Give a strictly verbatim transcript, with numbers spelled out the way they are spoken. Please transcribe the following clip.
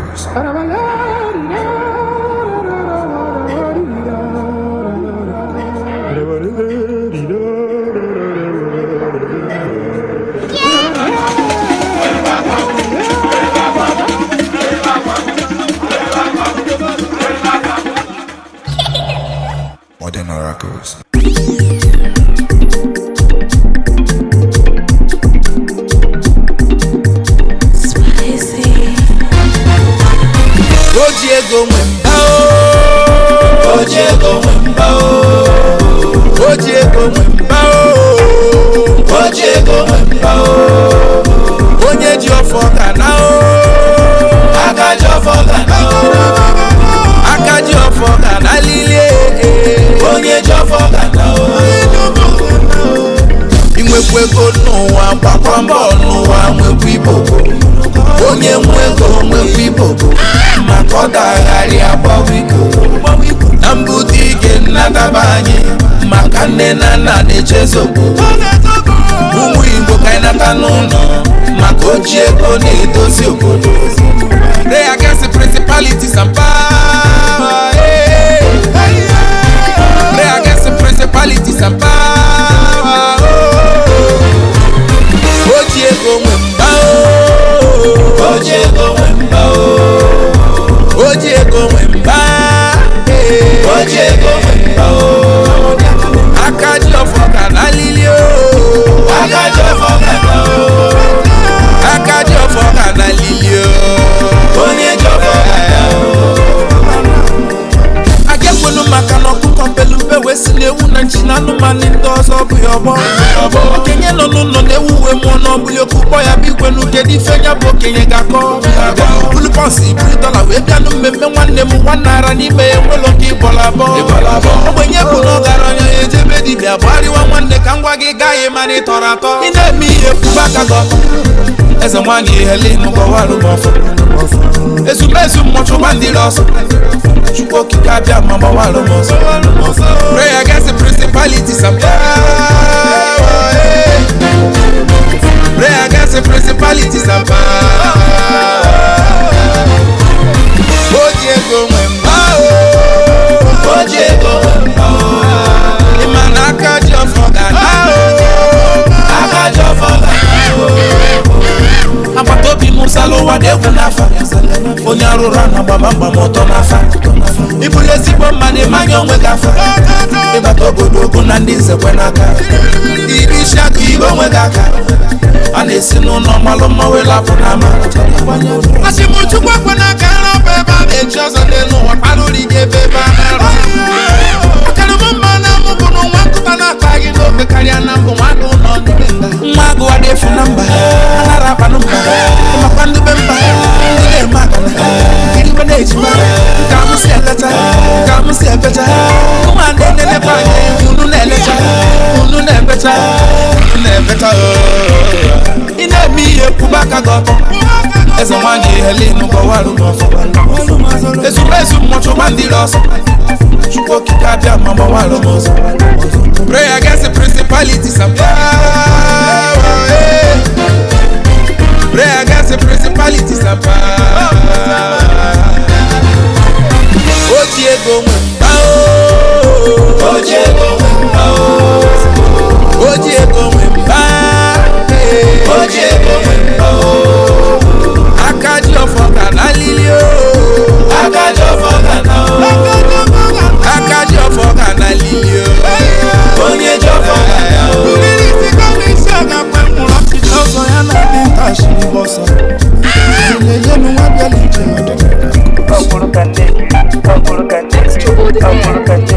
Miracles. Modern Oracles. Ojiego mwemba o, Ojiego mwemba o, Ojiego mwemba o, Ojiego mwemba o, onye ji ofo kana o, aka ji ofo kana o, aka ji ofo kana lilie, onye ji ofo kana o, inwekwego n'ụwa gbakwa mbọ n'ụwa nwekwa ibobo, onye nwego nwekwa ibobo. Makọdagharị agbawiko na mbute ike nnataba anyị maka nne na nna na-echezogbo ụmụ Igbo ka anyị nata n'ụlọ maka oji ego na-edozi obodo. Pray against the principalities and power. Pray against the principalities and power. Oji ego nwe mba o, oji ego nwe mba o, Ojiego mwemba, Ojiego mwemba o, akaji ofo kana lilio, akaji ofo kana o, akaji ofo kana lilio, onye jofo kana o. Agekunu makano kukompelu bewe sinewu na nchina numani ndozo buyobo. Okenye no no no newu emono bulyo kubo ya bikwenu kedi fenya bo kenye gako. Bulu ponsi bulu dola we bianu meme wanne mu wanara ni me enwelo ki bolabo. Ogbenye kuno garanya ejebe di bia bari wa wanne kangwa gi gaye mani torato. Ine mi ekubaka go. Eze mwani heli nuko walu mofo. Esu mesu mocho bandiloso. Chukwo kikabia mama walu moso. Pray against the principalities and power. Pray against the principalities and power. Ojiego mwemba o, Ojiego mwemba o, imana akaji ofo gana o, akaji ofo gana o. Abatobi musalo wadewu nafa, onye arụra na gbamamba moto nafa. Ibule zigbo mani manyo nwe gafa, ibata obodo na ndị nzekwe n'aka. Iri shaku igbo nwe gaka, a na-esi n'ụlọ malụ mma welapụ n'ama. Asimuchukwu ekwe n'aka nrọba ebe a na-echi ọzọ n'elu ụwa kparụrụ ike ebe ebe a na-arụ. Akarịma mma na mụbụ n'ụwa nkụta na-ata gị n'ofe karịa na mbụ nwadụ ụlọ ndị be mba. Nwa agụ adịfu na mba, anara akpa na mba, ịmakwa ndị be mba, ndị na-eme akana, irigwe na-ejima, nke amụ si eleta, nke amụ si ebecha, ụmụ ndị na-elepa anyị, unu na-elecha, unu na-ebecha, unu na-ebecha ooo. Ine mi ekubaka goto, eze mwani heli nuko walu mofo. Esu mesu mocho bandiloso, chukwo kikabia mama walu moso. Pray against the principalities and power. Pray against the principalities and power. Ojiego mwemba o, Ojiego mwemba o, Ojiego mwemba, Ojiego mwemba o, akaji ofo kana lilio, akaji ofo kana o, akaji ofo kana lilio, onye jofo kana o. Ulili tiko misi aga kwe mula chichoso ya na binta shini bosa. Ile yenu wabia lije. Okulu kande, okulu kande, okulu kande.